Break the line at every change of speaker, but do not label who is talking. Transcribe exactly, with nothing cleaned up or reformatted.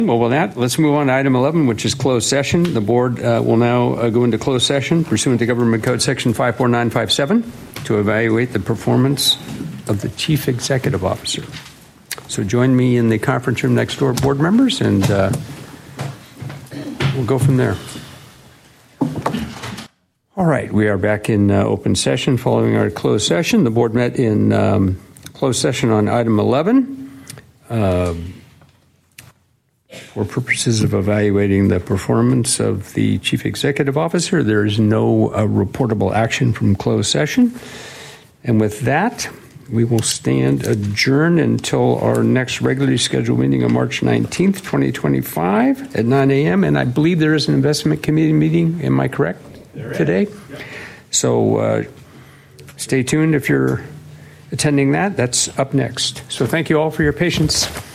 Well, with that, let's move on to item eleven, which is closed session. The board uh, will now uh, go into closed session pursuant to Government Code Section five four nine five seven to evaluate the performance of the Chief Executive Officer. So join me in the conference room next door, board members, and uh, we'll go from there. All right, we are back in uh, open session following our closed session. The board met in um, closed session on item eleven. Uh, For purposes of evaluating the performance of the Chief Executive Officer, there is no uh, reportable action from closed session. And with that, we will stand adjourned until our next regularly scheduled meeting on March nineteenth, twenty twenty-five at nine a.m. And I believe there is an investment committee meeting, am I correct, today? Yep. So uh, stay tuned if you're attending that. That's up next. So thank you all for your patience.